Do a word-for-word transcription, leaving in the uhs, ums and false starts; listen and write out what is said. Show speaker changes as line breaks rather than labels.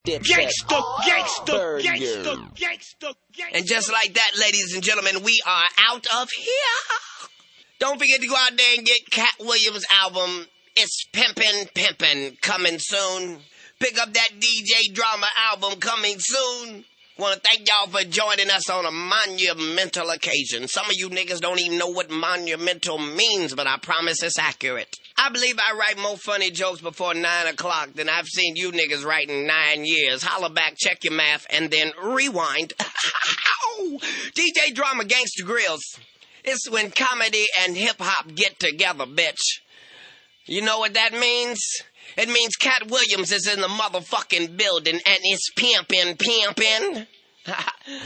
Gangsta, gangsta, gangsta, gangsta, gangsta. And just like that, ladies and gentlemen, we are out of here. Don't forget to go out there and get Cat Williams' album, It's Pimpin' Pimpin', coming soon. Pick up that D J Drama album coming soon. Want to thank y'all for joining us on a monumental occasion. Some of you niggas don't even know what monumental means, but I promise it's accurate. I believe I write more funny jokes before nine o'clock than I've seen you niggas write in nine years. Holla back, check your math, and then rewind. D J Drama Gangsta Grills. It's when comedy and hip-hop get together, bitch. You know what that means? It means Cat Williams is in the motherfucking building and it's pimpin', pimpin'.